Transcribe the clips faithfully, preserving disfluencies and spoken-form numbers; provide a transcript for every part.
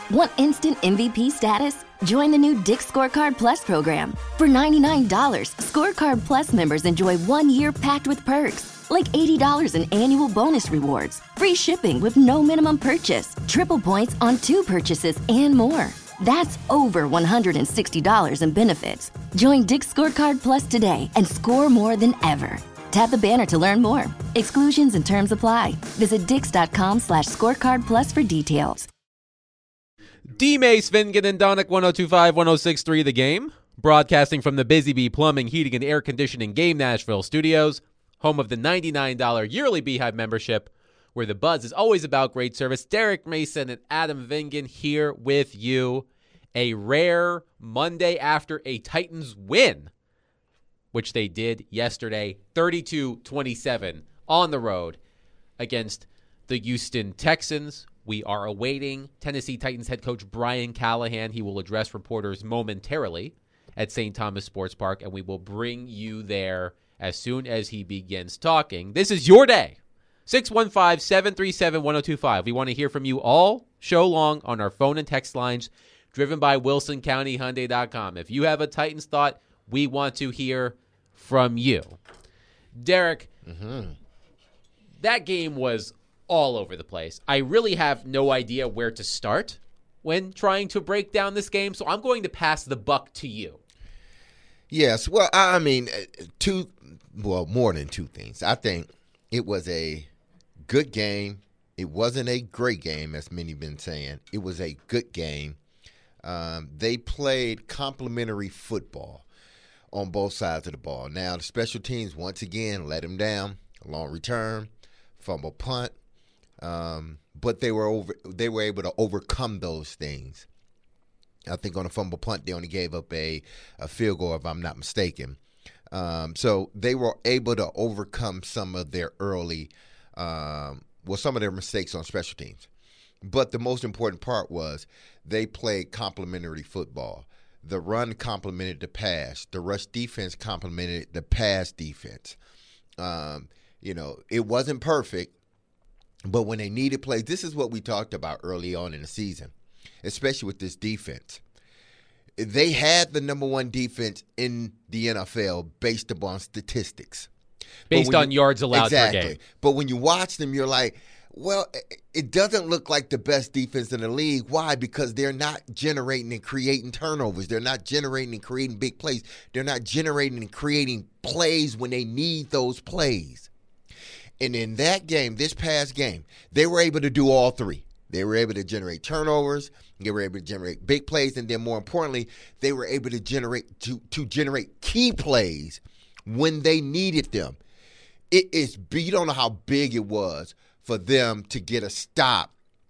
Want instant M V P status? Join the new Dick's Scorecard Plus program. For ninety-nine dollars, Scorecard Plus members enjoy one year packed with perks, like eighty dollars in annual bonus rewards, free shipping with no minimum purchase, triple points on two purchases, and more. That's over one hundred sixty dollars in benefits. Join Dick's Scorecard Plus today and score more than ever. Tap the banner to learn more. Exclusions and terms apply. Visit dix.com slash scorecard plus for details. D-May, Svingen, and Donick, one oh two point five, one oh six point three The Game. Broadcasting from the Busy Bee Plumbing, Heating, and Air Conditioning Game Nashville studios. Home of the ninety-nine dollars yearly Beehive membership, where the buzz is always about great service. Derek Mason and Adam Vingan here with you. A rare Monday after a Titans win, which they did yesterday, thirty-two twenty-seven on the road against the Houston Texans. We are awaiting Tennessee Titans head coach Brian Callahan. He will address reporters momentarily at Saint Thomas Sports Park, and we will bring you there as soon as he begins talking. This is your day. six one five, seven three seven, one oh two five. We want to hear from you all show long on our phone and text lines, driven by Wilson County Hyundai dot com. If you have a Titans thought, we want to hear from you. Derek, mm-hmm. That game was all over the place. I really have no idea where to start when trying to break down this game, so I'm going to pass the buck to you. Yes, well, I mean, two, well, more than two things. I think it was a good game. It wasn't a great game, as many have been saying. It was a good game. Um, they played complementary football on both sides of the ball. Now, the special teams, once again, let them down. A long return, fumble punt. Um, but they were over. They were able to overcome those things. I think on a fumble punt, they only gave up a, a field goal, if I'm not mistaken. Um, so they were able to overcome some of their early, um, well, some of their mistakes on special teams. But the most important part was they played complementary football. The run complemented the pass. The rush defense complemented the pass defense. Um, you know, it wasn't perfect, but when they needed plays, this is what we talked about early on in the season, especially with this defense. They had the number one defense in the N F L based upon statistics. Based on you, yards allowed exactly. per game. But when you watch them, you're like, well, it doesn't look like the best defense in the league. Why? Because they're not generating and creating turnovers. They're not generating and creating big plays. They're not generating and creating plays when they need those plays. And in that game, this past game, they were able to do all three. They were able to generate turnovers. They were able to generate big plays. And then more importantly, they were able to generate to, to generate key plays when they needed them. It is, you don't know how big it was for them to get a stop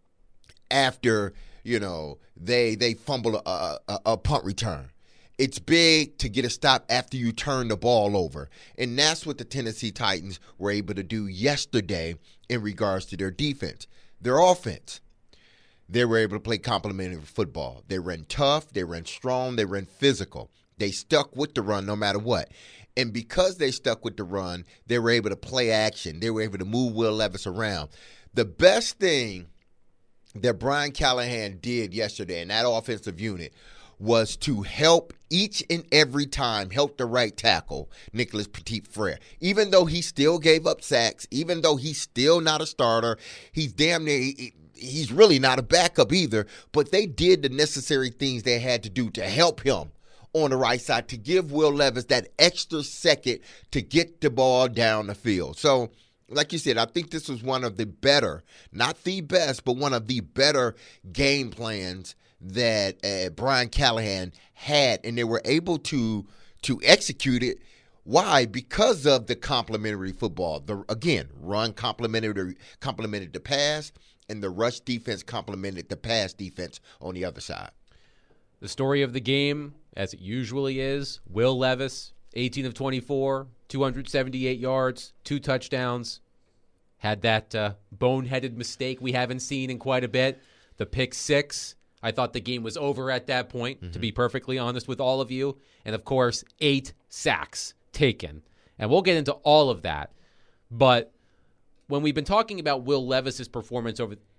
after, you know, they they fumble a, a, a punt return. It's big to get a stop after you turn the ball over. And that's what the Tennessee Titans were able to do yesterday in regards to their defense. Their offense, they were able to play complementary football. They ran tough, they ran strong, they ran physical. They stuck with the run no matter what. And because they stuck with the run, they were able to play action. They were able to move Will Levis around. The best thing that Brian Callahan did yesterday in that offensive unit was to help each and every time, help the right tackle, Nicholas Petit-Frere. Even though he still gave up sacks, even though he's still not a starter, he's damn near, he, he's really not a backup either, but they did the necessary things they had to do to help him on the right side, to give Will Levis that extra second to get the ball down the field. So, like you said, I think this was one of the better, not the best, but one of the better game plans that uh, Brian Callahan had, and they were able to to execute it. Why? Because of the complementary football. The again, run complemented complemented the pass, and the rush defense complemented the pass defense on the other side. The story of the game, as it usually is, Will Levis, eighteen of twenty-four, two hundred seventy-eight yards, two touchdowns. Had that uh, boneheaded mistake we haven't seen in quite a bit, the pick six. I thought the game was over at that point, mm-hmm. to be perfectly honest with all of you. And, of course, eight sacks taken. And we'll get into all of that. But when we've been talking about Will Levis's performance over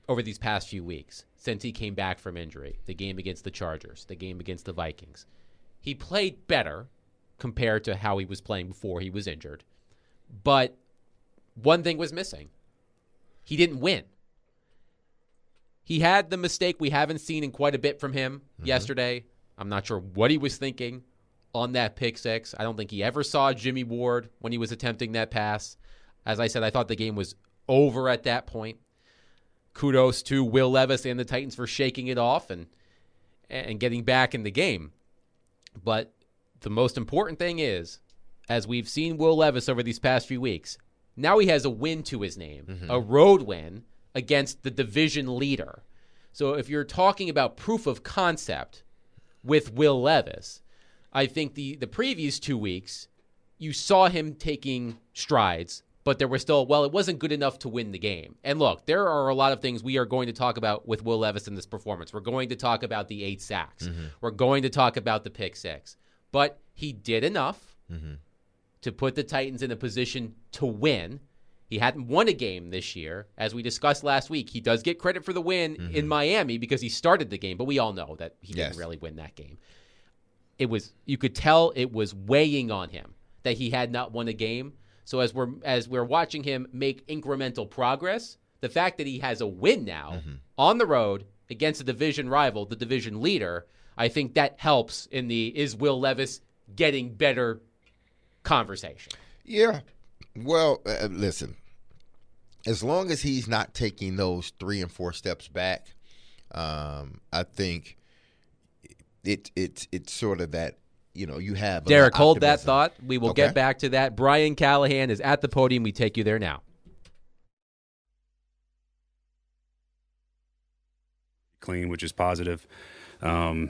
over these past few weeks since he came back from injury, the game against the Chargers, the game against the Vikings. He played better compared to how he was playing before he was injured. But one thing was missing. He didn't win. He had the mistake we haven't seen in quite a bit from him mm-hmm. yesterday. I'm not sure what he was thinking on that pick six. I don't think he ever saw Jimmy Ward when he was attempting that pass. As I said, I thought the game was over at that point. Kudos to Will Levis and the Titans for shaking it off and and getting back in the game. But the most important thing is, as we've seen Will Levis over these past few weeks, now he has a win to his name, mm-hmm. a road win against the division leader. So if you're talking about proof of concept with Will Levis, I think the, the previous two weeks, you saw him taking strides, but there were still, well, it wasn't good enough to win the game. And look, there are a lot of things we are going to talk about with Will Levis in this performance. We're going to talk about the eight sacks. Mm-hmm. We're going to talk about the pick six. But he did enough mm-hmm. to put the Titans in a position to win. He hadn't won a game this year. As we discussed last week, he does get credit for the win mm-hmm. in Miami because he started the game, but we all know that he yes. didn't really win that game. It was, you could tell it was weighing on him that he had not won a game. So as we're as we're watching him make incremental progress, the fact that he has a win now mm-hmm. on the road against a division rival, the division leader, I think that helps in the is Will Levis getting better conversation. Yeah. Well, uh, listen, as long as he's not taking those three and four steps back, um, I think it it it's sort of that. You know, you have Derek, hold that thought. We will okay. get back to that. Brian Callahan is at the podium. We take you there now. Clean, which is positive. Um,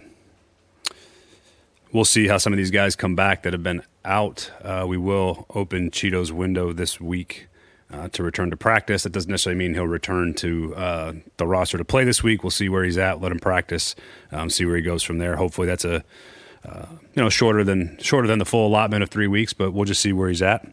we'll see how some of these guys come back that have been out. Uh, we will open Cheeto's window this week uh, to return to practice. That doesn't necessarily mean he'll return to uh, the roster to play this week. We'll see where he's at, let him practice, um, see where he goes from there. Hopefully that's a Uh, you know, shorter than shorter than the full allotment of three weeks, but we'll just see where he's at.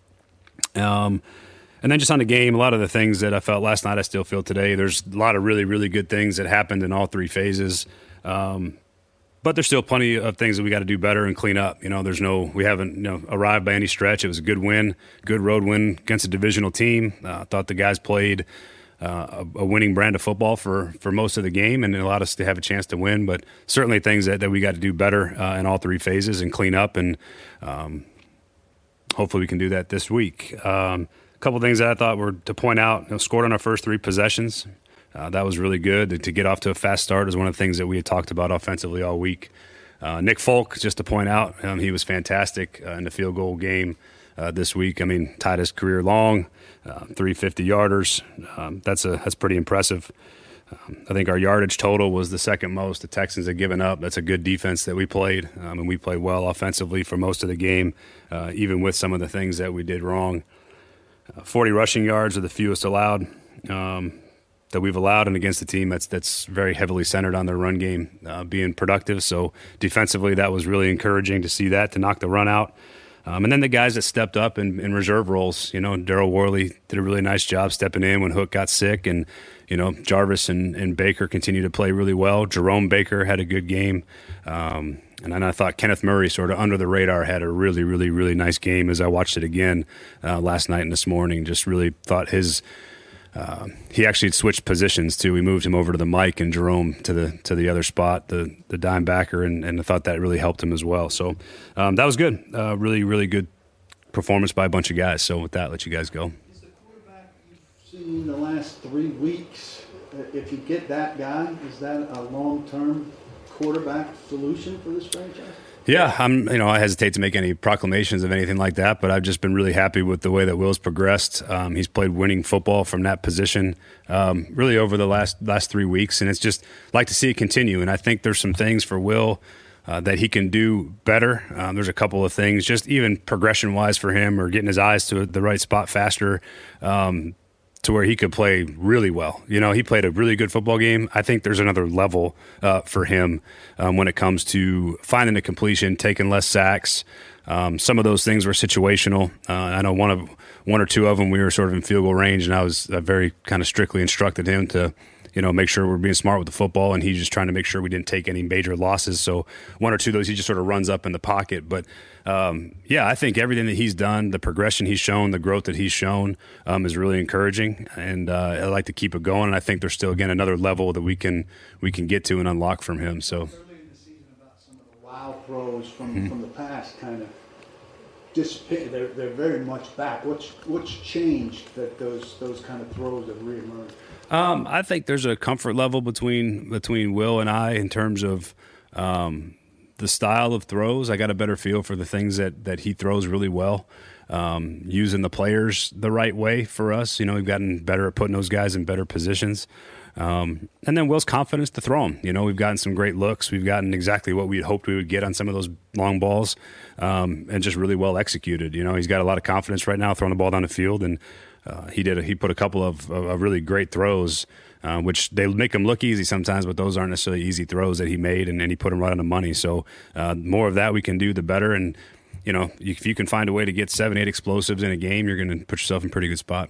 Um, and then just on the game, a lot of the things that I felt last night, I still feel today. There's a lot of really, really good things that happened in all three phases. Um, but there's still plenty of things that we got to do better and clean up. You know, there's no, we haven't, you know, arrived by any stretch. It was a good win, good road win against a divisional team. I uh, thought the guys played Uh, a, a winning brand of football for, for most of the game, and it allowed us to have a chance to win. But certainly things that, that we got to do better uh, in all three phases and clean up, and um, hopefully we can do that this week. Um, a couple things that I thought were to point out, you know, scored on our first three possessions. Uh, that was really good. To get off to a fast start is one of the things that we had talked about offensively all week. Uh, Nick Folk, just to point out, um, he was fantastic uh, in the field goal game uh, this week. I mean, tied his career long. Uh, three fifty-yarders. Um, that's a that's pretty impressive. Um, I think our yardage total was the second most the Texans had given up. That's a good defense that we played, um, and we played well offensively for most of the game, uh, even with some of the things that we did wrong. Uh, forty rushing yards are the fewest allowed um, that we've allowed, and against a team that's that's very heavily centered on their run game uh, being productive. So defensively, that was really encouraging to see that, to knock the run out. Um, and then the guys that stepped up in, in reserve roles, you know, Daryl Worley did a really nice job stepping in when Hook got sick, and, you know, Jarvis and, and Baker continued to play really well. Jerome Baker had a good game. Um, and then I thought Kenneth Murray, sort of under the radar, had a really, really, really nice game as I watched it again uh, last night and this morning. Just really thought his Uh, he actually switched positions too. We moved him over to the mic and Jerome to the to the other spot, the the dime backer, and, and I thought that really helped him as well. So um, that was good. Uh, really, really good performance by a bunch of guys. So with that, I'll let you guys go. Is the quarterback you've seen in the last three weeks, if you get that guy, is that a long-term quarterback solution for this franchise? Yeah, I'm. You know, I hesitate to make any proclamations of anything like that, but I've just been really happy with the way that Will's progressed. Um, he's played winning football from that position, um, really over the last last three weeks, and it's just like to see it continue. And I think there's some things for Will uh, that he can do better. Um, there's a couple of things, just even progression-wise for him, or getting his eyes to the right spot faster. Um, to where he could play really well. You know, he played a really good football game. I think there's another level uh, for him um, when it comes to finding a completion, taking less sacks. Um, some of those things were situational. Uh, I know one of one or two of them we were sort of in field goal range, and I was uh, very kind of strictly instructed him to you know, make sure we're being smart with the football, and he's just trying to make sure we didn't take any major losses. So one or two of those, he just sort of runs up in the pocket. But, um, yeah, I think everything that he's done, the progression he's shown, the growth that he's shown um, is really encouraging, and uh, I like to keep it going. And I think there's still, again, another level that we can we can get to and unlock from him. So early in the season about some of the wow throws from, mm-hmm. from the past kind of dissipated. They're, they're very much back. What's, what's changed that those, those kind of throws have reemerged? Um, I think there's a comfort level between between Will and I in terms of um, the style of throws. I got a better feel for the things that, that he throws really well, um, using the players the right way for us. You know, we've gotten better at putting those guys in better positions. Um, and then Will's confidence to throw them. You know, we've gotten some great looks. We've gotten exactly what we had hoped we would get on some of those long balls, um, and just really well executed. You know, he's got a lot of confidence right now throwing the ball down the field, and Uh, he did. A, he put a couple of, of, of really great throws, uh, which they make him look easy sometimes, but those aren't necessarily easy throws that he made, and, and he put them right on the money. So uh, more of that we can do, the better. And you know, if you can find a way to get seven, eight explosives in a game, you're going to put yourself in a pretty good spot.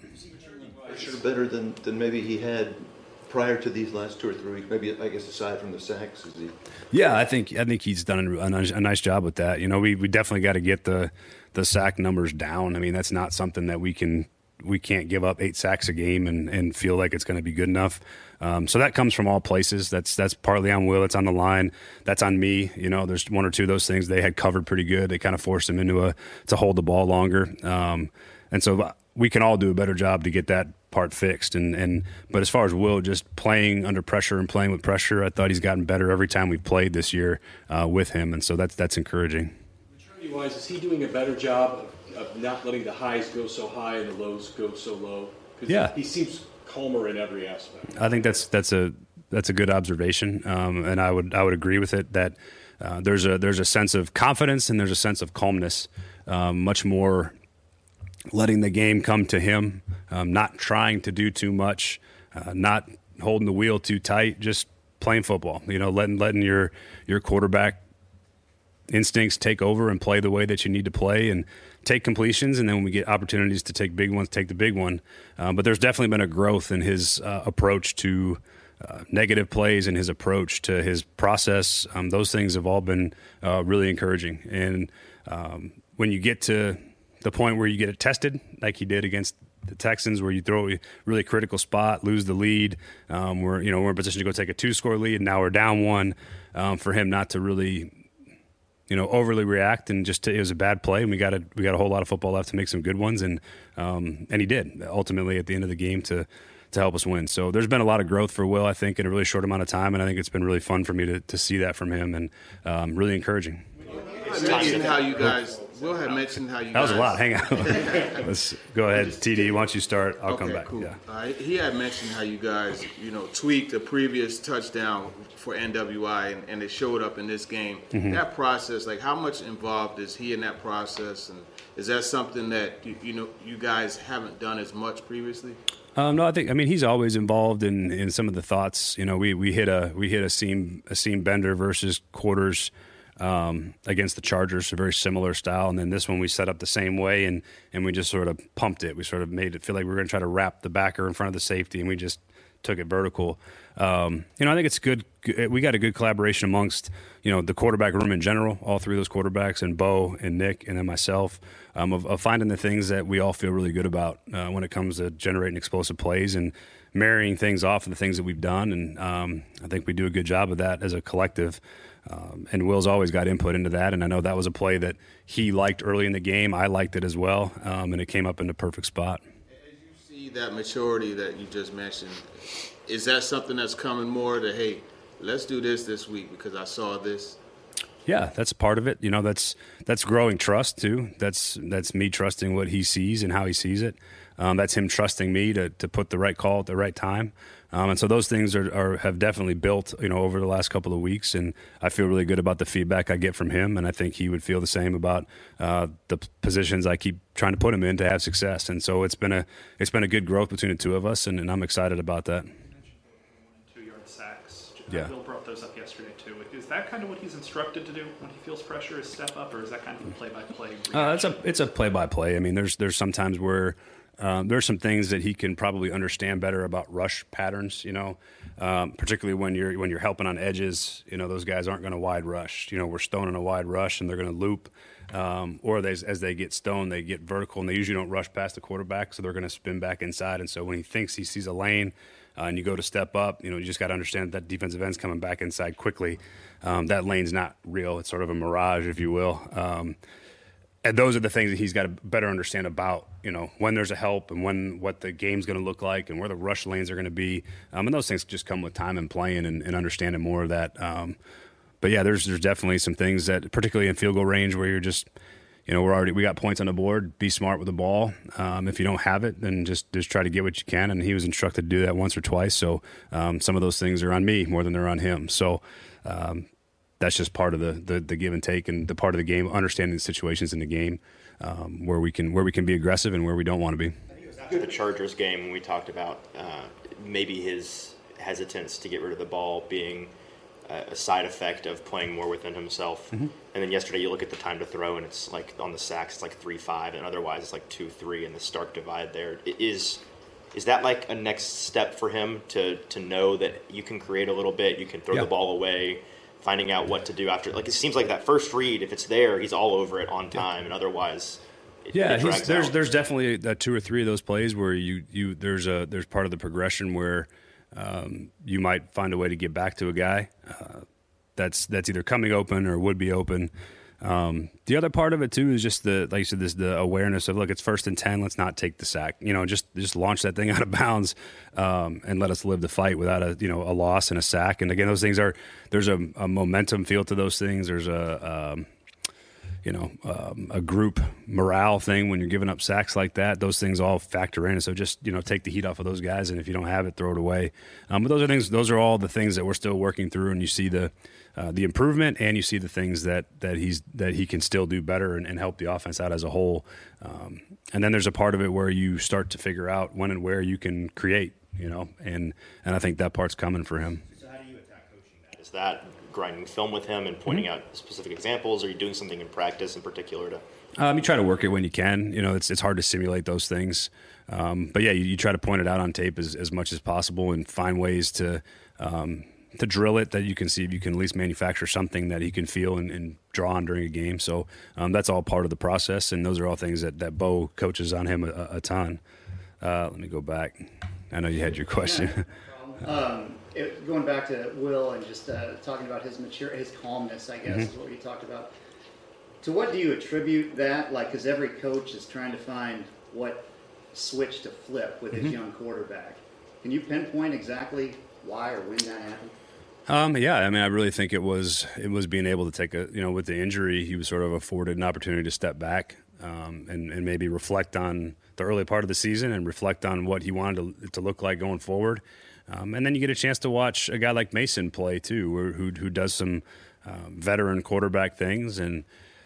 Sure, better than, than maybe he had prior to these last two or three weeks. Maybe I guess aside from the sacks, is he? Yeah, I think I think he's done a, a nice job with that. You know, we we definitely got to get the the sack numbers down. I mean, that's not something that we can. We can't give up eight sacks a game and, and feel like it's going to be good enough. Um, so that comes from all places. That's that's partly on Will. It's on the line. That's on me. You know, there's one or two of those things they had covered pretty good. They kind of forced him into a to hold the ball longer. Um, and so we can all do a better job to get that part fixed. And, and but as far as Will just playing under pressure and playing with pressure, I thought he's gotten better every time we've played this year uh, with him. And so that's that's encouraging. Maturity-wise, is he doing a better job of of not letting the highs go so high and the lows go so low? Yeah, he seems calmer in every aspect. I think that's that's a that's a good observation, um, and I would I would agree with it that uh, there's a there's a sense of confidence and there's a sense of calmness, um, much more letting the game come to him, um, not trying to do too much, uh, not holding the wheel too tight, just playing football. You know, letting letting your your quarterback instincts take over and play the way that you need to play and take completions, and then when we get opportunities to take big ones, take the big one. Uh, but there's definitely been a growth in his uh, approach to uh, negative plays and his approach to his process. Um, those things have all been uh, really encouraging. And um, when you get to the point where you get it tested, like he did against the Texans, where you throw a really critical spot, lose the lead, um, we're you know we're in position to go take a two-score lead, and now we're down one. Um, for him not to really you know, overly react and just it was a bad play, and we got a we got a whole lot of football left to make some good ones, and um, and he did ultimately at the end of the game to to help us win. So there's been a lot of growth for Will, I think, in a really short amount of time, and I think it's been really fun for me to to see that from him, and um, really encouraging. I mentioned how you guys. Will had mentioned how you. That was guys, a lot. Hang on. Let's go ahead, T D. Why don't you start? I'll okay, come back. Cool. Yeah. Uh, he had mentioned how you guys, you know, tweaked a previous touchdown for N W I, and, and it showed up in this game. Mm-hmm. That process, like, how much involved is he in that process, and is that something that you, you know you guys haven't done as much previously? Um, no, I think I mean he's always involved in, in some of the thoughts. You know, we, we hit a we hit a seam a seam bender versus quarters. Um, against the Chargers, a very similar style. And then this one we set up the same way, and, and we just sort of pumped it. We sort of made it feel like we were going to try to wrap the backer in front of the safety, and we just took it vertical. Um, you know, I think it's good. We got a good collaboration amongst, you know, the quarterback room in general, all three of those quarterbacks, and Bo and Nick and then myself, um, of, of finding the things that we all feel really good about uh, when it comes to generating explosive plays and marrying things off of the things that we've done. And um, I think we do a good job of that as a collective. Um, and Will's always got input into that, and I know that was a play that he liked early in the game. I liked it as well, um, and it came up in the perfect spot. As you see that maturity that you just mentioned, is that something that's coming more to, hey, let's do this this week because I saw this? Yeah, that's part of it. You know, that's that's growing trust too. That's that's me trusting what he sees and how he sees it. Um, that's him trusting me to to put the right call at the right time. Um, and so those things are, are have definitely built, you know, over the last couple of weeks, and I feel really good about the feedback I get from him, and I think he would feel the same about uh, the positions I keep trying to put him in to have success. And so it's been a it's been a good growth between the two of us, and, and I'm excited about that. You mentioned one and two-yard sacks. Yeah. Bill brought those up yesterday too. Is that kind of what he's instructed to do when he feels pressure, is step up, or is that kind of a play-by-play? Uh, it's a it's a play-by-play. I mean, there's there's sometimes where Um, there's some things that he can probably understand better about rush patterns, you know, um, particularly when you're when you're helping on edges. You know, those guys aren't going to wide rush. You know, we're stoning a wide rush and they're going to loop, um, or they, as they get stoned, they get vertical and they usually don't rush past the quarterback, so they're going to spin back inside. And so when he thinks he sees a lane uh, and you go to step up, you know, you just got to understand that defensive end's coming back inside quickly. Um, that lane's not real; it's sort of a mirage, if you will. Um, And those are the things that he's got to better understand about, you know, when there's a help and when what the game's going to look like and where the rush lanes are going to be. Um, and those things just come with time and playing and, and understanding more of that. Um, but, yeah, there's there's definitely some things that, particularly in field goal range, where you're just, you know, we're already we got points on the board. Be smart with the ball. Um, if you don't have it, then just, just try to get what you can. And he was instructed to do that once or twice. So um, some of those things are on me more than they're on him. So, um that's just part of the, the the give and take and the part of the game, understanding the situations in the game um, where we can where we can be aggressive and where we don't want to be. I think it was after the Chargers game when we talked about uh, maybe his hesitance to get rid of the ball being a, a side effect of playing more within himself. Mm-hmm. And then yesterday you look at the time to throw and it's like on the sacks it's like three five and otherwise it's like two three and the stark divide there. Is is that like a next step for him to to know that you can create a little bit, you can throw yeah. the ball away? Finding out what to do after, like it seems like that first read, if it's there, he's all over it on time, and otherwise, it, yeah, it drags he's, there's out. there's definitely uh, two or three of those plays where you you there's a there's part of the progression where um, you might find a way to get back to a guy uh, that's that's either coming open or would be open. Um, the other part of it too is just the, like you said, this the awareness of, look, it's first and ten. Let's not take the sack. You know, just just launch that thing out of bounds um, and let us live the fight without a you know a loss and a sack. And again, those things are there's a, a momentum feel to those things. There's a um, you know um, a group morale thing when you're giving up sacks like that. Those things all factor in. So just you know take the heat off of those guys, and if you don't have it, throw it away. Um, but those are things. Those are all the things that we're still working through, and you see the. Uh, the improvement, and you see the things that that he's that he can still do better and, and help the offense out as a whole. Um, and then there's a part of it where you start to figure out when and where you can create, you know, and and I think that part's coming for him. So how do you attack coaching that? Is that grinding film with him and pointing mm-hmm. out specific examples? Or are you doing something in practice in particular to? Um, you try to work it when you can. You know, it's it's hard to simulate those things, um, but yeah, you, you try to point it out on tape as as much as possible and find ways to. Um, to drill it that you can see if you can at least manufacture something that he can feel and, and draw on during a game. So um, that's all part of the process, and those are all things that, that Bo coaches on him a, a ton. Uh, let me go back. I know you had your question. Yeah, um, it, going back to Will and just uh, talking about his mature, his calmness, I guess, mm-hmm. is what you talked about. To what do you attribute that? Like, because every coach is trying to find what switch to flip with mm-hmm. his young quarterback. Can you pinpoint exactly why or when that happened? Um, yeah, I mean, I really think it was it was being able to take a, you know, with the injury, he was sort of afforded an opportunity to step back um, and, and maybe reflect on the early part of the season and reflect on what he wanted to, to look like going forward. Um, and then you get a chance to watch a guy like Mason play, too, who, who, who does some um, veteran quarterback things. And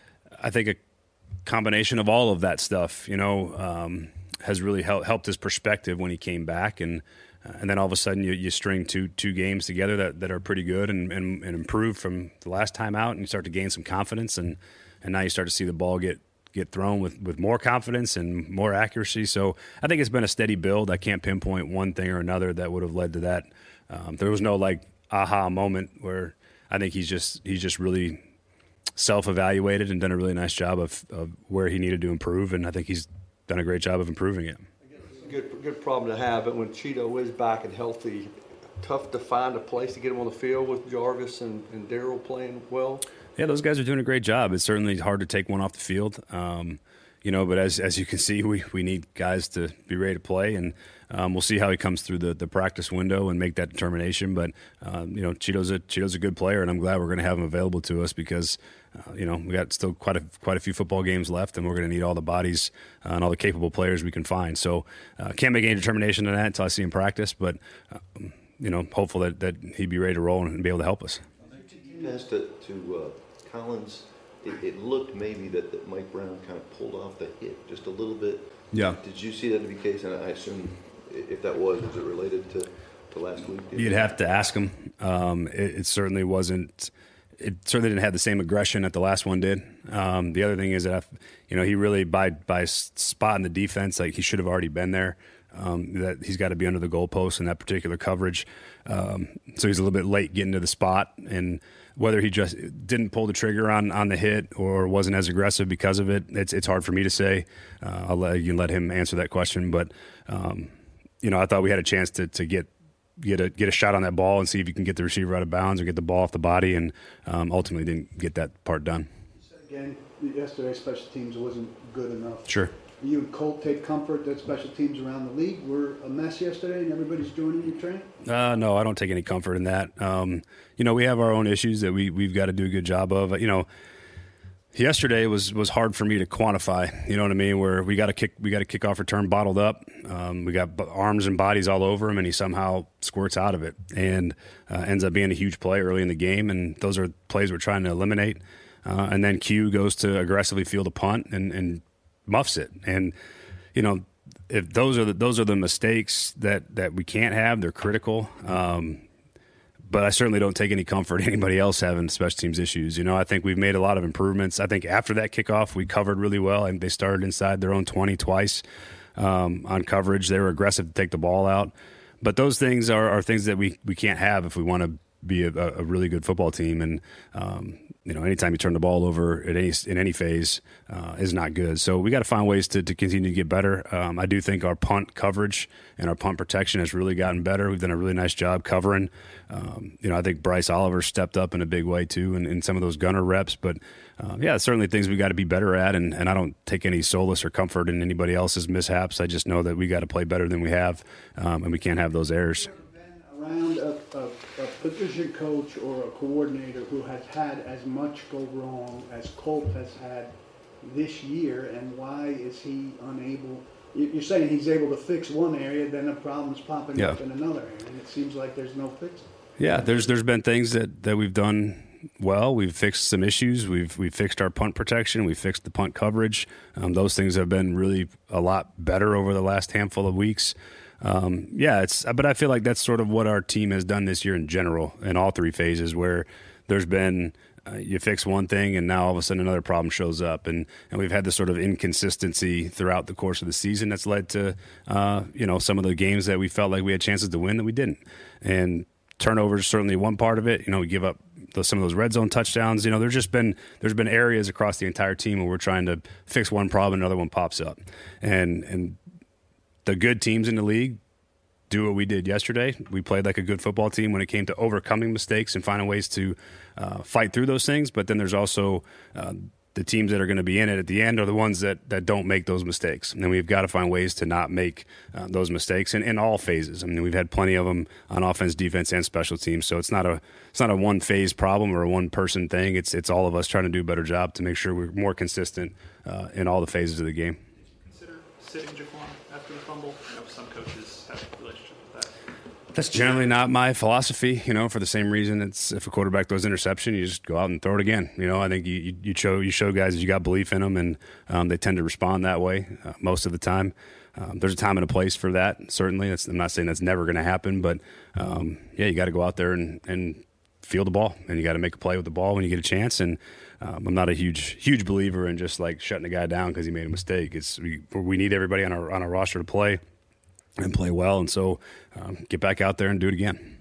I think a combination of all of that stuff, you know, um, has really helped, helped his perspective when he came back. And Uh, and then all of a sudden you, you string two two games together that, that are pretty good and, and, and improved from the last time out, and you start to gain some confidence, and, and now you start to see the ball get, get thrown with, with more confidence and more accuracy. So I think it's been a steady build. I can't pinpoint one thing or another that would have led to that. Um, there was no like aha moment where I think he's just he's just really self-evaluated and done a really nice job of, of where he needed to improve, and I think he's done a great job of improving it. Good, good problem to have, but when Cheeto is back and healthy, tough to find a place to get him on the field with Jarvis and, and Darryl playing well. Yeah, those guys are doing a great job. It's certainly hard to take one off the field, um, you know. But as as you can see, we, we need guys to be ready to play, and um, we'll see how he comes through the, the practice window and make that determination. But um, you know, Cheeto's a Cheeto's a good player, and I'm glad we're going to have him available to us because. Uh, you know, we got still quite a quite a few football games left, and we're going to need all the bodies uh, and all the capable players we can find. So, uh, can't make any determination on that until I see him practice. But, um, you know, hopeful that, that he'd be ready to roll and be able to help us. As to, to uh, Collins, it, it looked maybe that, that Mike Brown kind of pulled off the hit just a little bit. Yeah. Did you see that to be the case? And I assume if that was, was it related to, to last week? You'd have to ask him. Um, it, it certainly wasn't. it certainly didn't have the same aggression that the last one did. Um, the other thing is that, I've, you know, he really, by by spot in the defense, like he should have already been there. Um, that he's got to be under the goalpost in that particular coverage. Um, so he's a little bit late getting to the spot, and whether he just didn't pull the trigger on, on the hit or wasn't as aggressive because of it, it's it's hard for me to say. Uh, I'll let you let him answer that question. But um, you know, I thought we had a chance to to get get a get a shot on that ball and see if you can get the receiver out of bounds or get the ball off the body, and um, ultimately didn't get that part done. Again, yesterday special teams wasn't good enough. Sure. You and Colt take comfort that special teams around the league were a mess yesterday and everybody's joining you training? Uh, no, I don't take any comfort in that. Um, you know, we have our own issues that we, we've got to do a good job of. You know, yesterday was, was hard for me to quantify, you know what I mean, where we got to kick we got a kickoff return bottled up. Um, we got b- arms and bodies all over him, and he somehow squirts out of it and uh, ends up being a huge play early in the game, and those are plays we're trying to eliminate. Uh, and then Q goes to aggressively field a punt and, and muffs it. And, you know, if those are the, those are the mistakes that, that we can't have, they're critical. Um, but I certainly don't take any comfort in anybody else having special teams issues. You know, I think we've made a lot of improvements. I think after that kickoff, we covered really well, and they started inside their own twenty twice um, on coverage. They were aggressive to take the ball out. But those things are, are things that we, we can't have if we want to be a, a really good football team. And, um, you know, anytime you turn the ball over at any in any phase uh, is not good. So we got to find ways to, to continue to get better. Um, I do think our punt coverage and our punt protection has really gotten better. We've done a really nice job covering. Um, you know, I think Bryce Oliver stepped up in a big way too in, in some of those gunner reps. But, uh, yeah, certainly things we got to be better at. And, and I don't take any solace or comfort in anybody else's mishaps. I just know that we got to play better than we have, um, and we can't have those errors. Around a, a, a position coach or a coordinator who has had as much go wrong as Colt has had this year, and why is he unable? You're saying he's able to fix one area, then a problem's popping yeah. up in another area, and it seems like there's no fix. Yeah, there's there's been things that, that we've done well. We've fixed some issues. We've we've fixed our punt protection. We fixed the punt coverage. Um, those things have been really a lot better over the last handful of weeks. Um, yeah, it's, but I feel like that's sort of what our team has done this year in general in all three phases, where there's been, uh, you fix one thing and now all of a sudden another problem shows up. And, and we've had this sort of inconsistency throughout the course of the season that's led to, uh, you know, some of the games that we felt like we had chances to win that we didn't. And turnovers certainly one part of it. You know, we give up those, some of those red zone touchdowns. You know, there's just been, there's been areas across the entire team where we're trying to fix one problem, another one pops up. And, and, the good teams in the league do what we did yesterday. We played like a good football team when it came to overcoming mistakes and finding ways to uh, fight through those things. But then there's also uh, the teams that are going to be in it at the end are the ones that, that don't make those mistakes. And we've got to find ways to not make uh, those mistakes in, in all phases. I mean, we've had plenty of them on offense, defense, and special teams. So it's not a it's not a one phase problem or a one person thing. It's it's all of us trying to do a better job to make sure we're more consistent uh, in all the phases of the game. Consider sitting Jaquan after the fumble. I know some coaches have a relationship with that. That's generally not my philosophy, you know, for the same reason. It's if a quarterback throws interception, you just go out and throw it again. You know, I think you, you show you show guys that you got belief in them, and um, they tend to respond that way uh, most of the time. Um, there's a time and a place for that, certainly. That's, I'm not saying that's never going to happen, but, um, yeah, you got to go out there and, and field the ball, and you got to make a play with the ball when you get a chance. And um, I'm not a huge huge believer in just, like, shutting a guy down because he made a mistake. It's we, we need everybody on our, on our roster to play and play well, and so um, get back out there and do it again.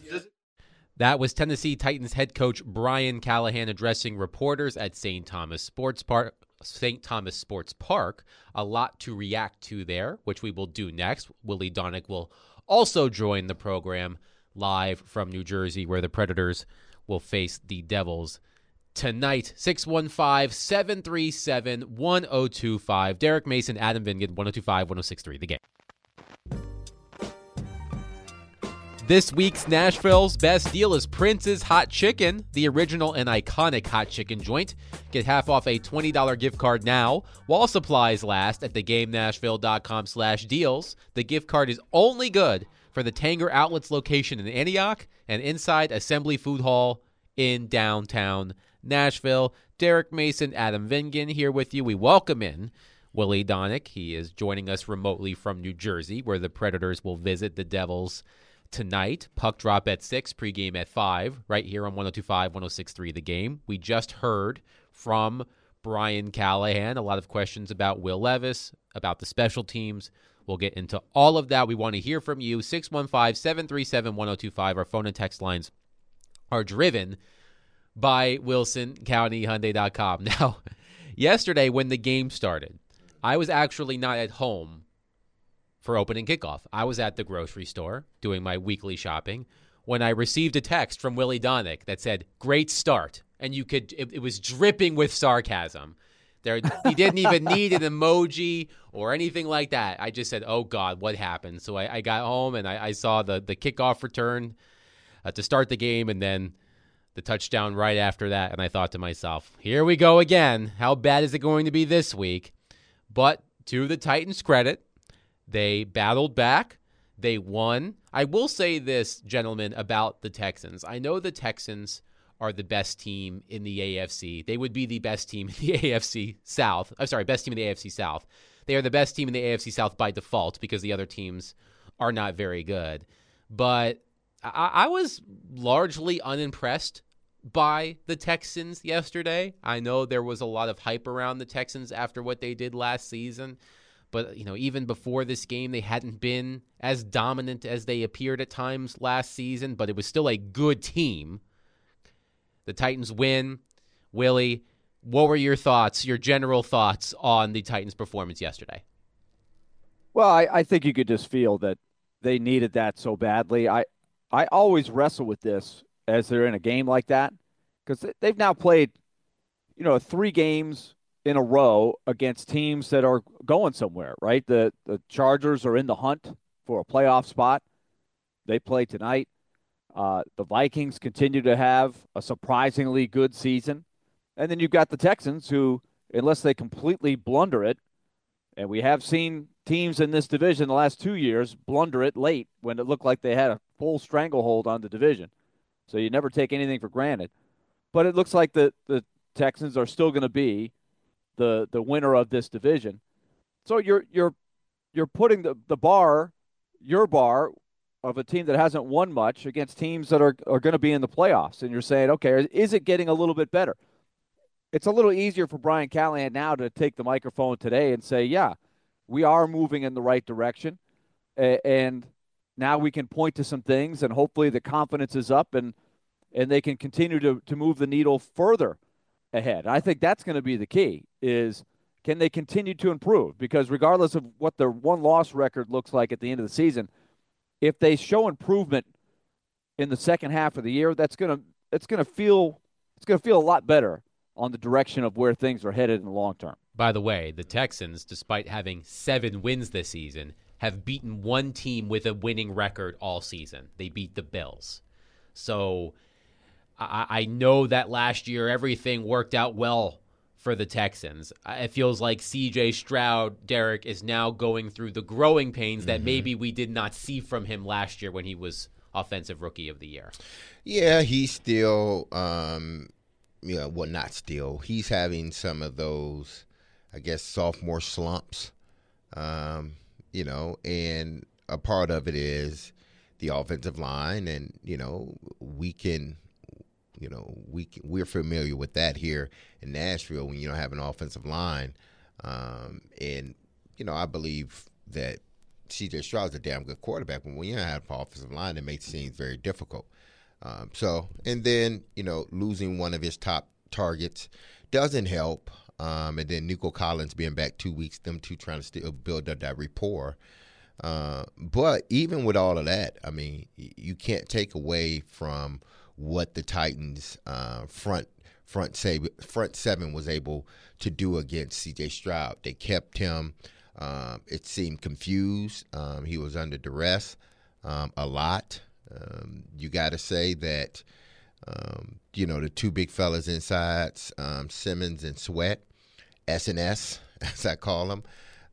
That was Tennessee Titans head coach Brian Callahan addressing reporters at Saint Thomas Sports Park. Saint Thomas Sports Park. A lot to react to there, which we will do next. Willie Donick will also join the program live from New Jersey, where the Predators will face the Devils tonight. six one five, seven three seven, one oh two five. Derek Mason, Adam Vingan, one oh two five, one oh six three. The Game. This week's Nashville's best deal is Prince's Hot Chicken, the original and iconic hot chicken joint. Get half off a twenty dollars gift card now while supplies last at thegamenashville.com slash deals. The gift card is only good for the Tanger Outlets location in Antioch and inside Assembly Food Hall in downtown Nashville. Derek Mason, Adam Vingan here with you. We welcome in Willie Donick. He is joining us remotely from New Jersey, where the Predators will visit the Devils tonight. Puck drop at six, pregame at five, right here on one oh two point five, one oh six point three The Game. We just heard from Brian Callahan a lot of questions about Will Levis, about the special teams. We'll get into all of that. We want to hear from you. six one five, seven three seven, one oh two five. Our phone and text lines are driven by Wilson County Hyundai dot com. Now, yesterday when the game started, I was actually not at home for opening kickoff. I was at the grocery store doing my weekly shopping when I received a text from Willie Donick that said, "Great start." And you could, it, it was dripping with sarcasm. There, he didn't even need an emoji or anything like that. I just said, "Oh God, what happened?" So I, I got home and I, I saw the, the kickoff return uh, to start the game, and then the touchdown right after that. And I thought to myself, here we go again. How bad is it going to be this week? But to the Titans' credit, they battled back. They won. I will say this, gentlemen, about the Texans. I know the Texans are the best team in the A F C. They would be the best team in the A F C South. I'm sorry, best team in the A F C South. They are the best team in the A F C South by default because the other teams are not very good. But I, I was largely unimpressed by the Texans yesterday. I know there was a lot of hype around the Texans after what they did last season. But, you know, even before this game, they hadn't been as dominant as they appeared at times last season, but it was still a good team. The Titans win. Willie, what were your thoughts, your general thoughts on the Titans' performance yesterday? Well, I, I think you could just feel that they needed that so badly. I, I always wrestle with this as they're in a game like that because they've now played, you know, three games in a row against teams that are going somewhere, right? The the Chargers are in the hunt for a playoff spot. They play tonight. Uh, the Vikings continue to have a surprisingly good season. And then you've got the Texans who, unless they completely blunder it, and we have seen teams in this division the last two years blunder it late when it looked like they had a full stranglehold on the division. So you never take anything for granted. But it looks like the, the Texans are still going to be the the winner of this division. So you're you're you're putting the, the bar, your bar, of a team that hasn't won much against teams that are, are going to be in the playoffs. And you're saying, okay, is it getting a little bit better? It's a little easier for Brian Callahan now to take the microphone today and say, yeah, we are moving in the right direction. And now we can point to some things, and hopefully the confidence is up and and they can continue to, to move the needle further ahead. I think that's going to be the key, is can they continue to improve? Because regardless of what their one-loss record looks like at the end of the season, if they show improvement in the second half of the year, that's going to it's going to feel it's going to feel a lot better on the direction of where things are headed in the long term. By the way, the Texans, despite having seven wins this season, have beaten one team with a winning record all season. They beat the Bills. So I, I know that last year everything worked out well for the Texans. It feels like C J Stroud, Derek, is now going through the growing pains that mm-hmm. maybe we did not see from him last year when he was Offensive Rookie of the Year. Yeah, he's still, um, you know, well, not still. He's having some of those, I guess, sophomore slumps, um, you know, and a part of it is the offensive line, and, you know, we can – You know, we we're familiar with that here in Nashville when you don't have an offensive line, um, and you know I believe that C J Stroud's a damn good quarterback, but when you don't have an offensive line, it makes things very difficult. Um, so, and then you know losing one of his top targets doesn't help, um, and then Nico Collins being back two weeks, them two trying to still build up that rapport. Uh, but even with all of that, I mean, you can't take away from what the Titans uh, front front say, front seven was able to do against C J Stroud. They kept him, um, it seemed, confused. Um, he was under duress um, a lot. Um, you got to say that, um, you know, the two big fellas inside, um, Simmons and Sweat, S and S, as I call them,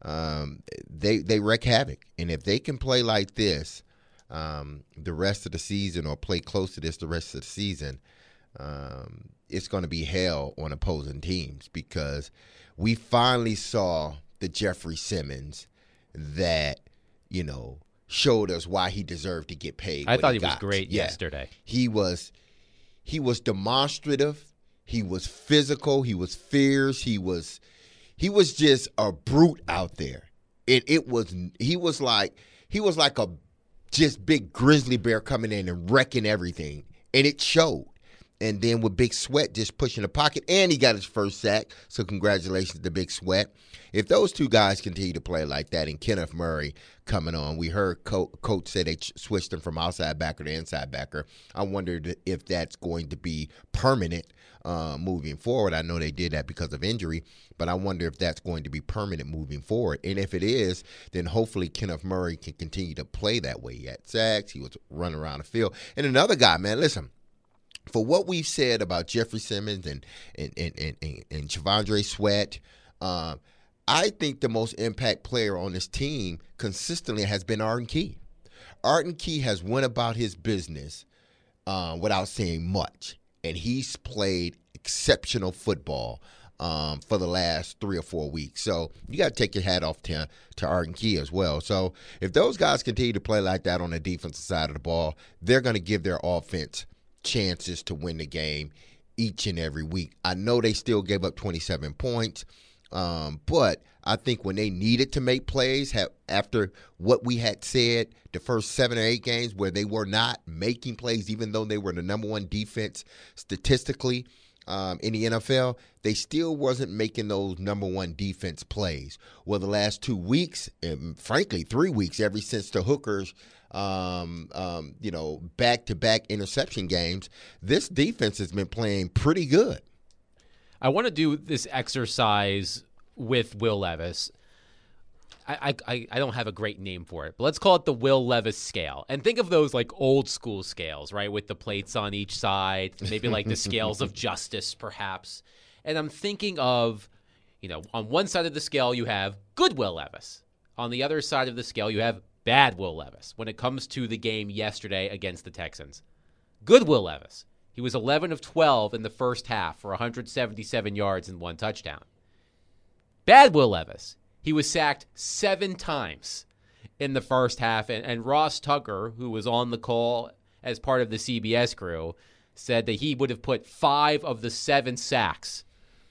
um, they, they wreak havoc. And if they can play like this, Um, the rest of the season, or play close to this the rest of the season, um, it's going to be hell on opposing teams, because we finally saw the Jeffrey Simmons that, you know, showed us why he deserved to get paid. I thought he, he was got. great yeah. yesterday. He was he was demonstrative. He was physical. He was fierce. He was he was just a brute out there. It it was he was like he was like a just big grizzly bear coming in and wrecking everything, and it showed. And then with Big Sweat just pushing the pocket, and he got his first sack. So congratulations to Big Sweat. If those two guys continue to play like that, and Kenneth Murray coming on, we heard Co- Coach say they switched him from outside backer to inside backer. I wondered if that's going to be permanent uh, moving forward. I know they did that because of injury, but I wonder if that's going to be permanent moving forward. And if it is, then hopefully Kenneth Murray can continue to play that way. He had sacks. He was running around the field. And another guy, man, listen. For what we've said about Jeffrey Simmons and and and and, and, and Javondre Sweat, uh, I think the most impact player on this team consistently has been Arden Key. Arden Key has went about his business uh, without saying much, and he's played exceptional football um, for the last three or four weeks. So you got to take your hat off to, to Arden Key as well. So if those guys continue to play like that on the defensive side of the ball, they're going to give their offense chances to win the game each and every week. I know they still gave up twenty-seven points, um, but I think when they needed to make plays, have, after what we had said the first seven or eight games where they were not making plays, even though they were the number one defense statistically um, in the N F L, they still wasn't making those number one defense plays. Well, the last two weeks, and frankly, three weeks, ever since the Hookers Um, um, you know, back-to-back interception games, this defense has been playing pretty good. I want to do this exercise with Will Levis. I, I I don't have a great name for it, but let's call it the Will Levis scale. And think of those like old school scales, right, with the plates on each side, maybe like the scales of justice, perhaps. And I'm thinking of, you know, on one side of the scale you have good Will Levis. On the other side of the scale you have bad Will Levis when it comes to the game yesterday against the Texans. Good Will Levis. He was eleven of twelve in the first half for one hundred seventy-seven yards and one touchdown. Bad Will Levis. He was sacked seven times in the first half, and, and Ross Tucker, who was on the call as part of the C B S crew, said that he would have put five of the seven sacks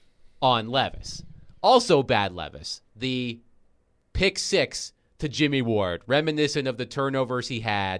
on Levis. Also bad Levis. The pick six to Jimmy Ward, reminiscent of the turnovers he had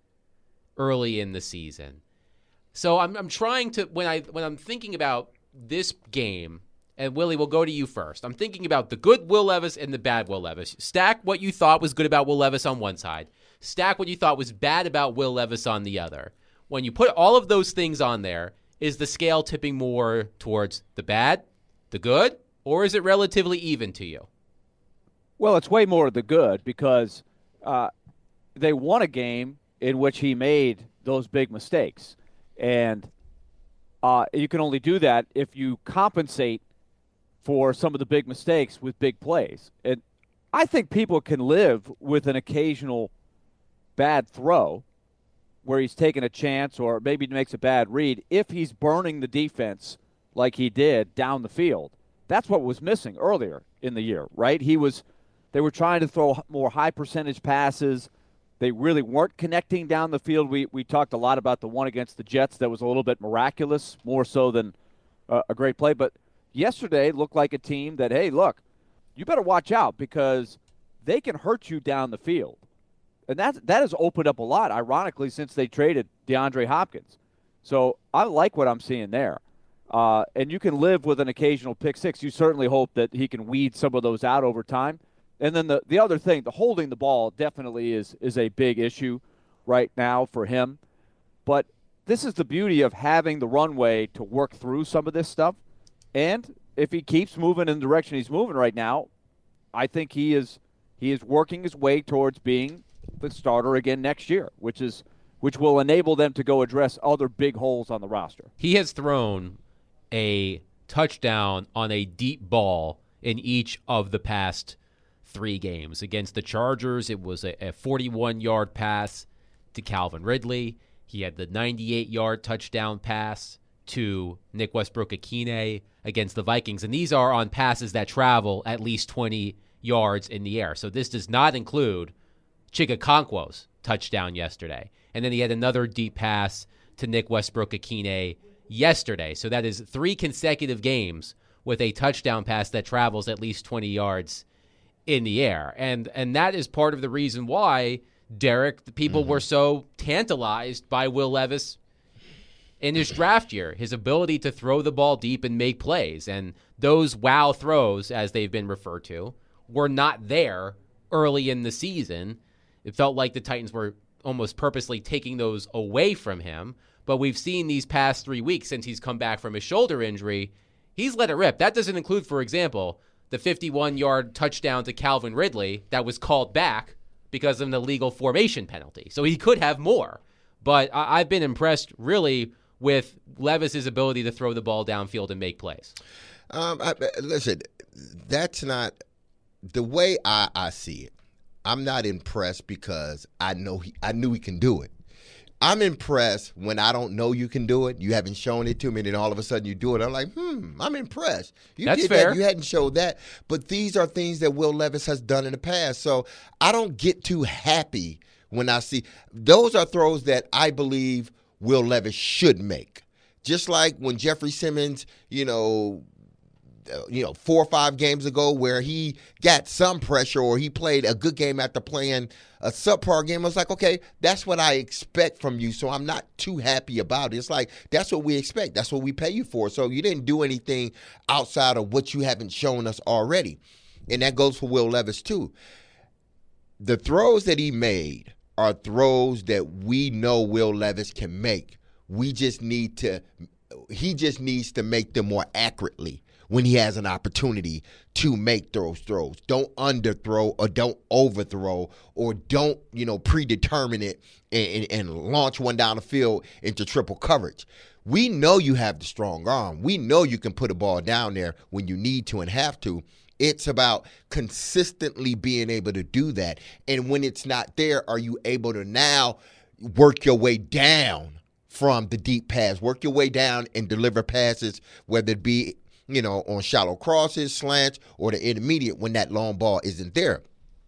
early in the season. So I'm I'm trying to when I when I'm thinking about this game, and Willie, we'll go to you first. I'm thinking about the good Will Levis and the bad Will Levis. Stack what you thought was good about Will Levis on one side. Stack what you thought was bad about Will Levis on the other. When you put all of those things on there, is the scale tipping more towards the bad, the good, or is it relatively even to you? Well, it's way more of the good because uh, they won a game in which he made those big mistakes. And uh, you can only do that if you compensate for some of the big mistakes with big plays. And I think people can live with an occasional bad throw where he's taking a chance or maybe makes a bad read if he's burning the defense like he did down the field. That's what was missing earlier in the year, right? He was – They were trying to throw more high-percentage passes. They really weren't connecting down the field. We we talked a lot about the one against the Jets that was a little bit miraculous, more so than uh, a great play. But yesterday looked like a team that, hey, look, you better watch out because they can hurt you down the field. And that, that has opened up a lot, ironically, since they traded DeAndre Hopkins. So I like what I'm seeing there. Uh, and you can live with an occasional pick six. You certainly hope that he can weed some of those out over time. And then the, the other thing, the holding the ball definitely is is a big issue right now for him. But this is the beauty of having the runway to work through some of this stuff. And if he keeps moving in the direction he's moving right now, I think he is he is working his way towards being the starter again next year, which is which will enable them to go address other big holes on the roster. He has thrown a touchdown on a deep ball in each of the past three games. Against the Chargers, it was a forty-one-yard pass to Calvin Ridley. He had the ninety-eight-yard touchdown pass to Nick Westbrook-Akine against the Vikings. And these are on passes that travel at least twenty yards in the air. So this does not include Chigakonkwo's touchdown yesterday. And then he had another deep pass to Nick Westbrook-Akine yesterday. So that is three consecutive games with a touchdown pass that travels at least twenty yards in the air. And and that is part of the reason why, Derek, the people mm-hmm. were so tantalized by Will Levis in his draft year, his ability to throw the ball deep and make plays. And those wow throws, as they've been referred to, were not there early in the season. It felt like the Titans were almost purposely taking those away from him. But we've seen these past three weeks since he's come back from his shoulder injury, he's let it rip. That doesn't include, for example, the fifty-one-yard touchdown to Calvin Ridley that was called back because of an illegal formation penalty. So he could have more. But I- I've been impressed, really, with Levis's ability to throw the ball downfield and make plays. Um, I, listen, that's not the way I, I see it. I'm not impressed because I know he, I knew he can do it. I'm impressed when I don't know you can do it. You haven't shown it to me, and then all of a sudden you do it. I'm like, hmm, I'm impressed. You That's did fair. That. You hadn't showed that. But these are things that Will Levis has done in the past. So I don't get too happy when I see those are throws that I believe Will Levis should make. Just like when Jeffrey Simmons, you know, uh, you know, four or five games ago where he got some pressure or he played a good game after playing a subpar game. I was like, okay, that's what I expect from you, so I'm not too happy about it. It's like, that's what we expect. That's what we pay you for. So you didn't do anything outside of what you haven't shown us already. And that goes for Will Levis too. The throws that he made are throws that we know Will Levis can make. We just need to, he just needs to make them more accurately when he has an opportunity to make those throws. Don't underthrow or don't overthrow or don't, you know, predetermine it and, and, and launch one down the field into triple coverage. We know you have the strong arm. We know you can put a ball down there when you need to and have to. It's about consistently being able to do that. And when it's not there, are you able to now work your way down from the deep pass, work your way down and deliver passes, whether it be, you know, on shallow crosses, slants, or the intermediate when that long ball isn't there.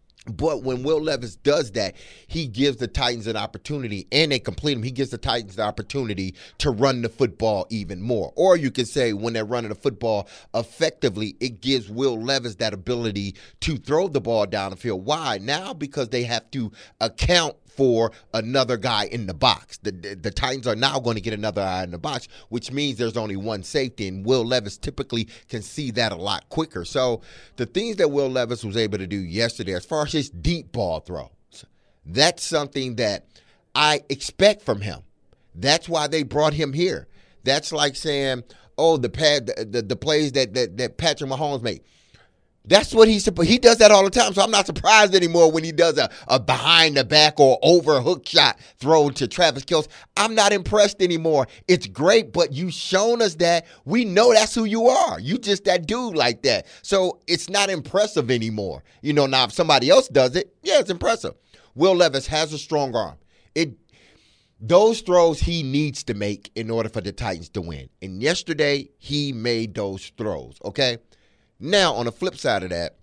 But when Will Levis does that, he gives the Titans an opportunity, and they complete him. He gives the Titans the opportunity to run the football even more. Or you could say when they're running the football effectively, it gives Will Levis that ability to throw the ball down the field. Why? Now because they have to account for another guy in the box. The, the, the Titans are now going to get another guy in the box, which means there's only one safety, and Will Levis typically can see that a lot quicker. So the things that Will Levis was able to do yesterday, as far as his deep ball throws, that's something that I expect from him. That's why they brought him here. That's like saying, oh, the pad, the, the, the plays that, that, that Patrick Mahomes made. That's what he's he does that all the time. So I'm not surprised anymore when he does a, a behind the back or over hook shot throw to Travis Kelce. I'm not impressed anymore. It's great, but you've shown us that. We know that's who you are. You just that dude like that. So it's not impressive anymore. You know, now if somebody else does it, yeah, it's impressive. Will Levis has a strong arm. It those throws he needs to make in order for the Titans to win. And yesterday he made those throws, okay? Now, on the flip side of that,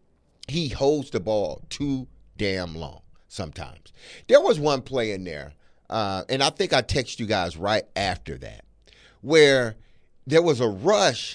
he holds the ball too damn long sometimes. There was one play in there, uh, and I think I texted you guys right after that, where there was a rush,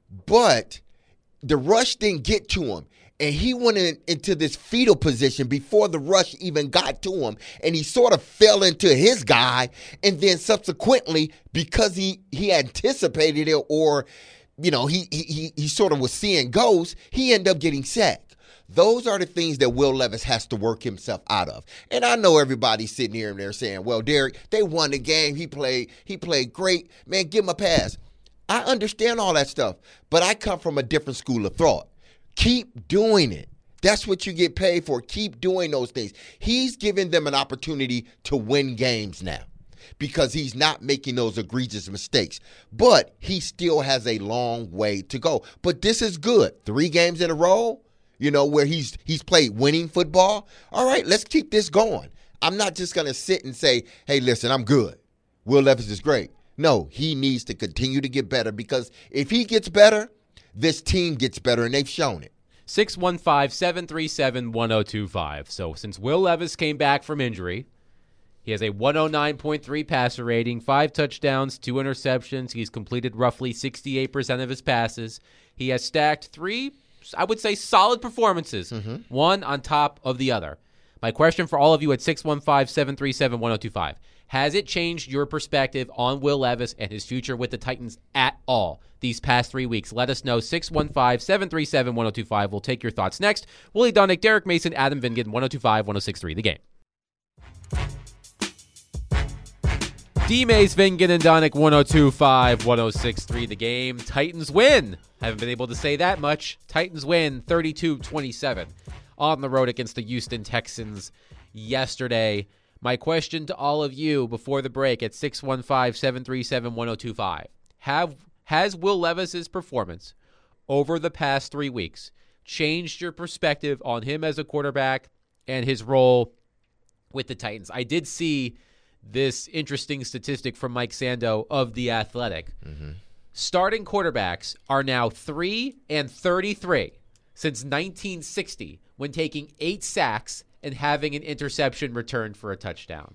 but the rush didn't get to him. And he went in, into this fetal position before the rush even got to him. And he sort of fell into his guy. And then subsequently, because he, he anticipated it or – you know, he he he sort of was seeing ghosts, he ended up getting sacked. Those are the things that Will Levis has to work himself out of. And I know everybody's sitting here and they're saying, well, Derek, they won the game. He played, he played great. Man, give him a pass. I understand all that stuff, but I come from a different school of thought. Keep doing it. That's what you get paid for. Keep doing those things. He's giving them an opportunity to win games now, because he's not making those egregious mistakes. But he still has a long way to go. But this is good. Three games in a row, you know, where he's he's played winning football. All right, let's keep this going. I'm not just going to sit and say, hey, listen, I'm good. Will Levis is great. No, he needs to continue to get better, because if he gets better, this team gets better, and they've shown it. six one five, seven three seven, one oh two five. So since Will Levis came back from injury, he has a one oh nine point three passer rating, five touchdowns, two interceptions. He's completed roughly sixty-eight percent of his passes. He has stacked three, I would say, solid performances, mm-hmm. one on top of the other. My question for all of you at six one five, seven three seven, one oh two five. Has it changed your perspective on Will Levis and his future with the Titans at all these past three weeks? Let us know. six one five, seven three seven, one oh two five. We'll take your thoughts next. Willie Dunnick, Derek Mason, Adam Vingan, one oh two five, one oh six three, The Game. D-Mace, Vingan, and Dunnick, one oh two five, one oh six three, The Game. Titans win. Haven't been able to say that much. Titans win thirty-two twenty-seven on the road against the Houston Texans yesterday. My question to all of you before the break at six one five, seven three seven, one oh two five. Have, has Will Levis's performance over the past three weeks changed your perspective on him as a quarterback and his role with the Titans? I did see this interesting statistic from Mike Sando of The Athletic. Mm-hmm. Starting quarterbacks are now three and thirty-three since nineteen sixty when taking eight sacks and having an interception returned for a touchdown.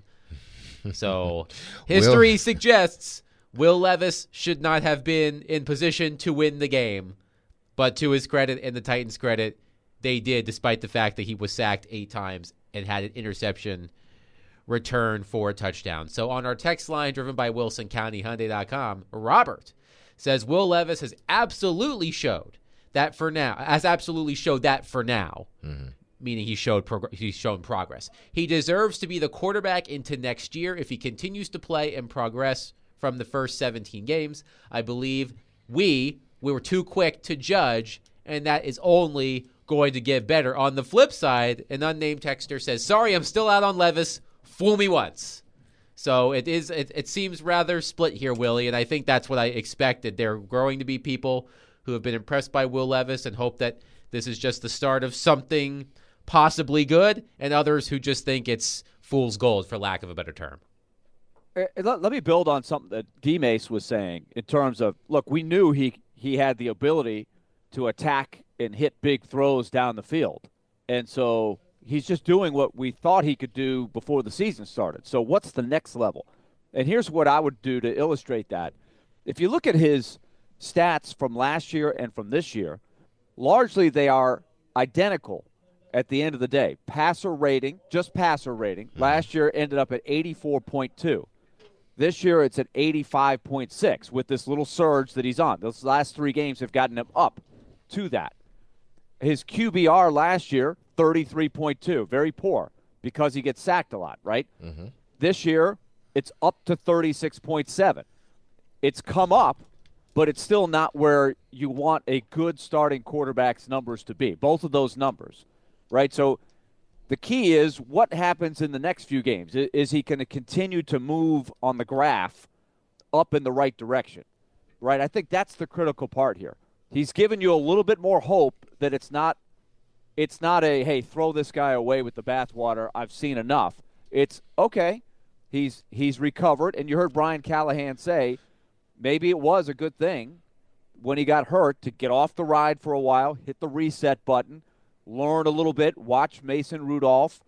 So history Will. suggests Will Levis should not have been in position to win the game. But to his credit and the Titans' credit, they did, despite the fact that he was sacked eight times and had an interception returned for a touchdown. So on our text line driven by Wilson County Hyundai dot com, Robert says Will Levis has absolutely showed that for now, has absolutely showed that for now. Mm-hmm. Meaning he showed prog- he's shown progress. He deserves to be the quarterback into next year if he continues to play and progress from the first seventeen games. I believe we we were too quick to judge, and that is only going to get better. On the flip side, an unnamed texter says, sorry, I'm still out on Levis. Fool me once. So it is. It, it seems rather split here, Willie, and I think that's what I expected. There are growing to be people who have been impressed by Will Levis and hope that this is just the start of something possibly good, and others who just think it's fool's gold, for lack of a better term. Let, let me build on something that D-Mace was saying in terms of, look, we knew he, he had the ability to attack and hit big throws down the field. And so he's just doing what we thought he could do before the season started. So what's the next level? And here's what I would do to illustrate that. If you look at his stats from last year and from this year, largely they are identical at the end of the day. Passer rating, just passer rating, mm-hmm. last year ended up at eighty-four point two. This year it's at eighty-five point six with this little surge that he's on. Those last three games have gotten him up to that. His Q B R last year, thirty-three point two, very poor because he gets sacked a lot, right? Mm-hmm. This year it's up to thirty-six point seven. It's come up, but it's still not where you want a good starting quarterback's numbers to be, both of those numbers. Right, so the key is what happens in the next few games. Is he going to continue to move on the graph up in the right direction? Right, I think that's the critical part here. He's given you a little bit more hope that it's not it's not a, hey, throw this guy away with the bathwater, I've seen enough. It's, okay, he's he's recovered, and you heard Brian Callahan say maybe it was a good thing when he got hurt to get off the ride for a while, hit the reset button, learn a little bit, watch Mason Rudolph,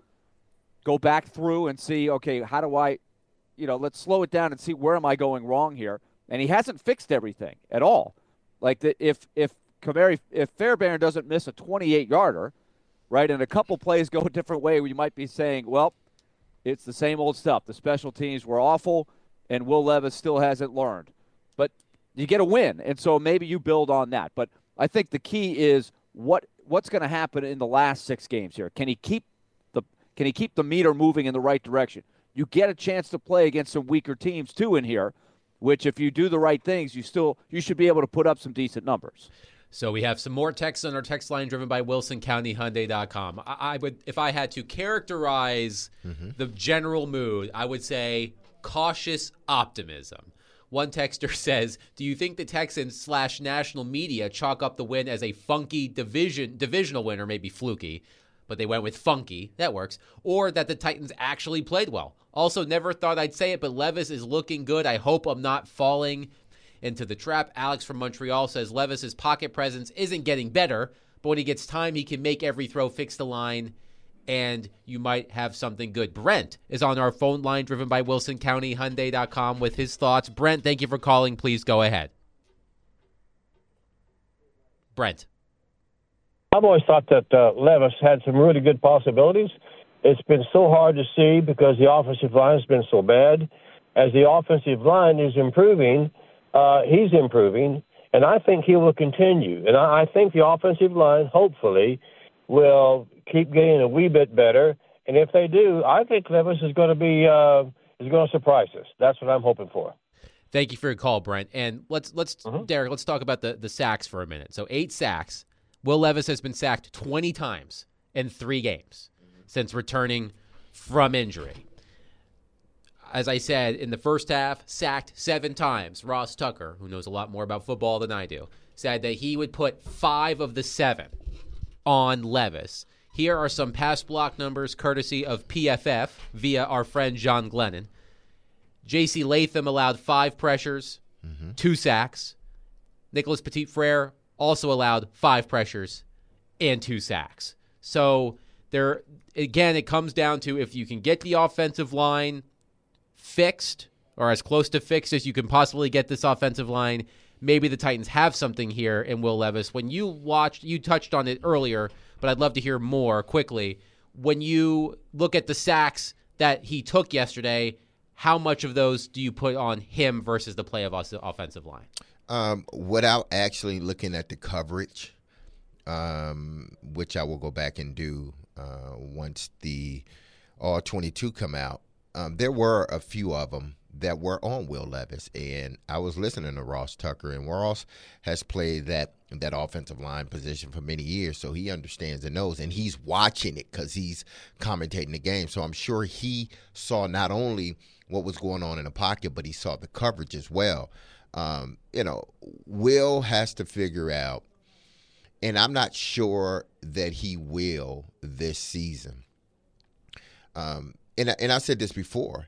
go back through and see, okay, how do I, you know, let's slow it down and see where am I going wrong here. And he hasn't fixed everything at all. Like, the, if if Kamari, if Fairbairn doesn't miss a twenty-eight-yarder, right, and a couple plays go a different way, we might be saying, well, it's the same old stuff. The special teams were awful, and Will Levis still hasn't learned. But you get a win, and so maybe you build on that. But I think the key is what – what's going to happen in the last six games here? Can he keep the can he keep the meter moving in the right direction? You get a chance to play against some weaker teams too in here, which if you do the right things, you still you should be able to put up some decent numbers. So we have some more texts on our text line driven by Wilson County Hyundai dot com. I, I would, if I had to characterize mm-hmm. the general mood, I would say cautious optimism. One texter says, do you think the Texans slash national media chalk up the win as a funky division divisional win, or maybe fluky, but they went with funky, that works, or that the Titans actually played well? Also, never thought I'd say it, but Levis is looking good. I hope I'm not falling into the trap. Alex from Montreal says Levis's pocket presence isn't getting better, but when he gets time, he can make every throw, fix the line, and you might have something good. Brent is on our phone line, driven by Wilson County Hyundai dot com with his thoughts. Brent, thank you for calling. Please go ahead. Brent. I've always thought that uh, Levis had some really good possibilities. It's been so hard to see because the offensive line has been so bad. As the offensive line is improving, uh, he's improving, and I think he will continue. And I, I think the offensive line, hopefully, will keep getting a wee bit better. And if they do, I think Levis is going to be uh, is going to surprise us. That's what I'm hoping for. Thank you for your call, Brent. And let's let's mm-hmm. Derek, let's talk about the the sacks for a minute. So eight sacks. Will Levis has been sacked twenty times in three games since returning from injury. As I said, in the first half, sacked seven times. Ross Tucker, who knows a lot more about football than I do, said that he would put five of the seven on Levis. Here are some pass block numbers courtesy of P F F via our friend John Glennon. J C Latham allowed five pressures, mm-hmm. two sacks. Nicholas Petit-Frere also allowed five pressures and two sacks. So there, again, it comes down to if you can get the offensive line fixed or as close to fixed as you can possibly get this offensive line, maybe the Titans have something here in Will Levis. When you watched, you touched on it earlier, but I'd love to hear more quickly. When you look at the sacks that he took yesterday, how much of those do you put on him versus the play of us, the offensive line? Um, without actually looking at the coverage, um, which I will go back and do uh, once the all twenty-two come out, um, there were a few of them that were on Will Levis, and I was listening to Ross Tucker, and Ross has played that that offensive line position for many years, so he understands and knows, and he's watching it because he's commentating the game, so I'm sure he saw not only what was going on in the pocket, but he saw the coverage as well. Um, you know, Will has to figure out, and I'm not sure that he will this season. Um, and, and I said this before,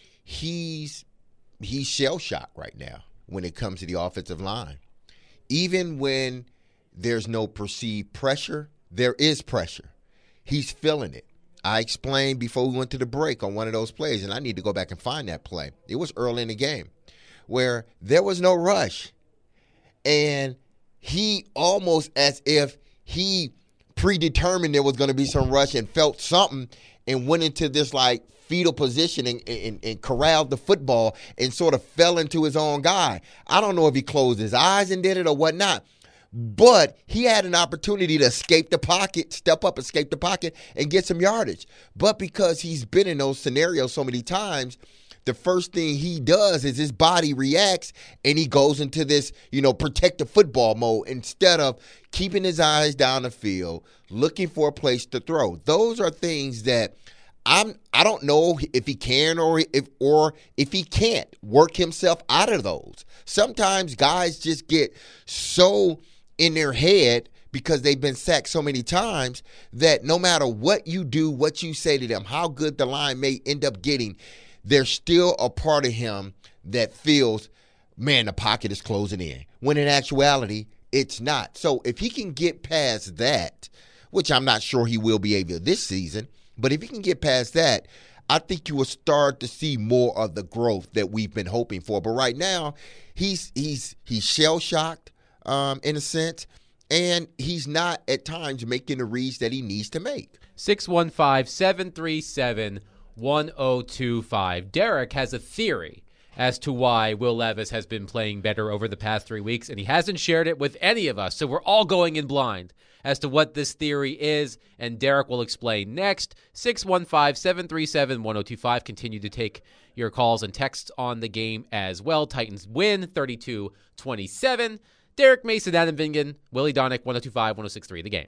he's he's shell-shocked right now when it comes to the offensive line. Even when there's no perceived pressure, there is pressure. He's feeling it. I explained before we went to the break on one of those plays, and I need to go back and find that play. It was early in the game where there was no rush. And he almost as if he predetermined there was going to be some rush and felt something and went into this like fetal position and, and, and corralled the football and sort of fell into his own guy. I don't know if he closed his eyes and did it or whatnot, but he had an opportunity to escape the pocket, step up, escape the pocket, and get some yardage. But because he's been in those scenarios so many times, the first thing he does is his body reacts and he goes into this, you know, protective football mode instead of keeping his eyes down the field, looking for a place to throw. Those are things that I'm I don't know if he can or if or if he can't work himself out of those. Sometimes guys just get so in their head because they've been sacked so many times that no matter what you do, what you say to them, how good the line may end up getting, there's still a part of him that feels, man, the pocket is closing in. When in actuality, it's not. So if he can get past that, which I'm not sure he will be able to this season, but if he can get past that, I think you will start to see more of the growth that we've been hoping for. But right now, he's he's he's shell-shocked um, in a sense, and he's not at times making the reads that he needs to make. six one five, seven three seven, one oh two five. Derek has a theory as to why Will Levis has been playing better over the past three weeks, and he hasn't shared it with any of us, so we're all going in blind as to what this theory is, and Derek will explain next. six one five, seven three seven, one oh two five. Continue to take your calls and texts on the game as well. Titans win thirty-two twenty-seven. Derek Mason, Adam Vingan, Willie Donick, one oh two five, one oh six three, The Game.